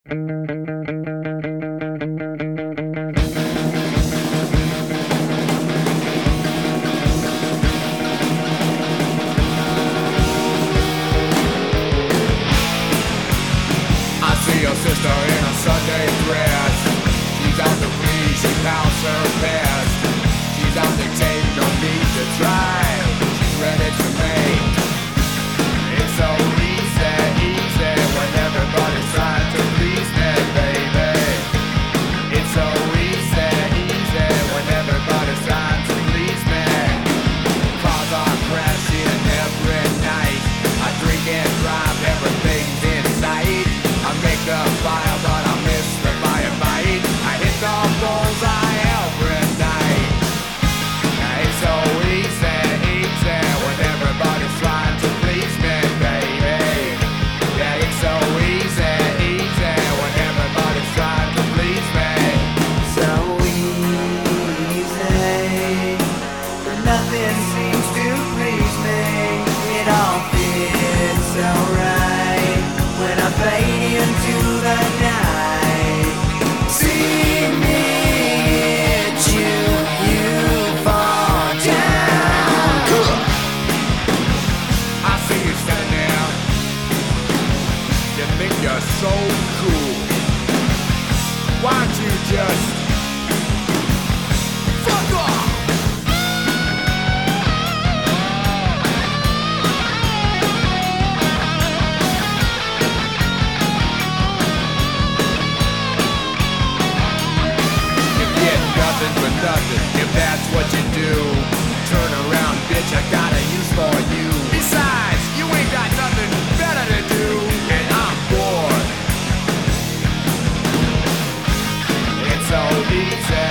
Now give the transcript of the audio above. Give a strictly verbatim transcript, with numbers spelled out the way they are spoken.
Your sister in a Sunday dress. She's out to please, she pounds her best. She's out to take, no need to try. She's ready to make. It's so easy, easy when everybody's trying to please me, baby. It's so easy, easy when everybody's trying to please me. Cars are crashing every night. I drink and drive, everything's in sight. I make the fire, but I miss the firefight. I hit the bullseye every night. It's so easy, easy when everybody's trying to please me, baby. Yeah, it's so easy, easy when everybody's trying to please me. So easy, but nothing seems to please me. It all fits so right when I fade into the night. See me hit you, you fall down. I see you standing there. You think you're so cool. Why don't you just fuck off? For nothing, if that's what you do. Turn around, bitch, I got a use for you. Besides, you ain't got nothing better to do, and I'm bored. It's so easy.